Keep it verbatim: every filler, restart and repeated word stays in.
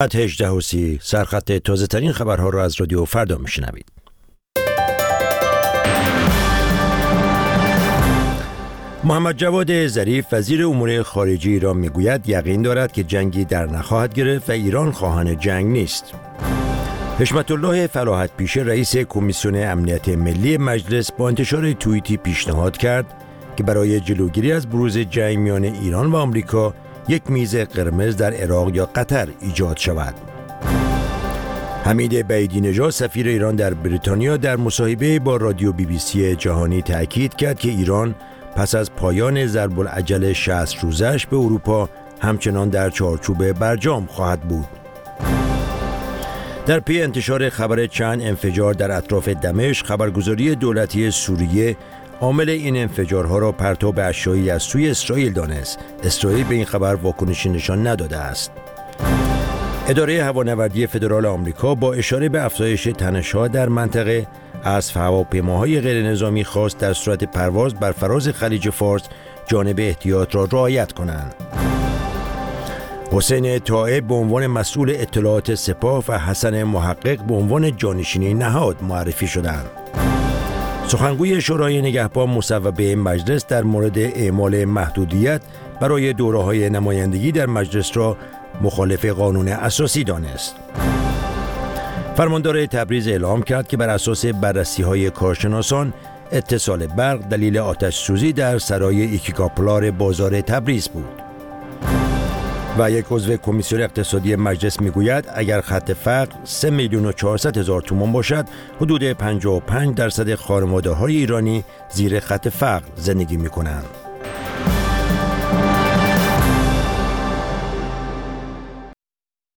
ساعت هجده و سی سرخط تازه ترین خبرها را از رادیو فردا میشنوید. محمد جواد ظریف وزیر امور خارجه ایران میگوید یقین دارد که جنگی در نخواهد گرفت و ایران خواهان جنگ نیست. حشمت الله فلاحت پیشه رئیس کمیسیون امنیت ملی مجلس با انتشار توییتی پیشنهاد کرد که برای جلوگیری از بروز جنگ میان ایران و آمریکا یک میز قرمز در عراق یا قطر ایجاد شود. حمید بعیدی نژاد سفیر ایران در بریتانیا در مصاحبه با رادیو بی بی سی جهانی تأکید کرد که ایران پس از پایان ضرب العجل شصت روزش به اروپا همچنان در چارچوب برجام خواهد بود. در پی انتشار خبر چند انفجار در اطراف دمشق، خبرگزاری دولتی سوریه عامل این انفجارها را پرتاب اشعه‌ای از سوی اسرائیل دانست. اسرائیل به این خبر واکنشی نشان نداده است. اداره هوانوردی فدرال آمریکا با اشاره به افزایش تنش‌ها در منطقه از هواپیماهای غیرنظامی خواست در صورت پرواز بر فراز خلیج فارس جانب احتیاط را رعایت کنند. حسین طائب به عنوان مسئول اطلاعات سپاه و حسن محقق به عنوان جانشین نهاد معرفی شدند. سخنگوی شورای نگهبان مصوبه مجلس در مورد اعمال محدودیت برای دوره‌های نمایندگی در مجلس را مخالف قانون اساسی دانست. فرماندار تبریز اعلام کرد که بر اساس بررسی‌های کارشناسان اتصال برق دلیل آتش سوزی در سرای ایکیکاپلار بازار تبریز بود. و یک عضو کمیسیون اقتصادی مجلس میگوید اگر خط فقر سه میلیون و چهارصد هزار تومان باشد، حدود پنجاه و پنج درصد خانواده‌های ایرانی زیر خط فقر زندگی می‌کنند.